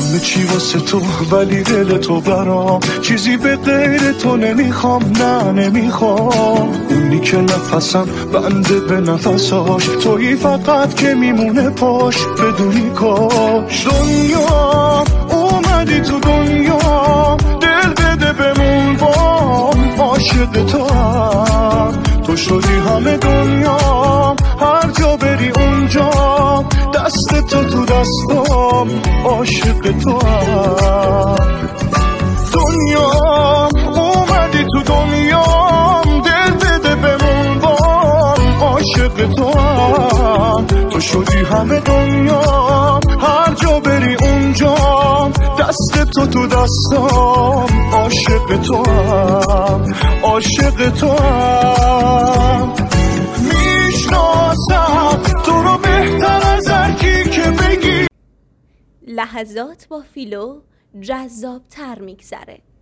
همه چی واسه تو ولی دل تو برام، چیزی به غیر تو نمیخوام، نه نمیخوام. اونی که نفسم بنده به نفساش، تویی فقط که میمونه پاش بدونی کاش. دنیا اومدی تو دنیا، دل بده بمون بام، عاشق تو هم تو شدی همه دنیا، هر جا بری اونجا دست تو دستام، عاشق تو هم. دنیا اومدی تو دنیا، دل بده بمون بام، عاشق تو هم تو شدی همه دنیا، هر جا بری اونجا دست تو دستام، عاشق تو هم، عاشق تو هم. میشناسم تو رو بهتر از هر کی که بگی. لحظات با فیلو جذاب تر میگذره.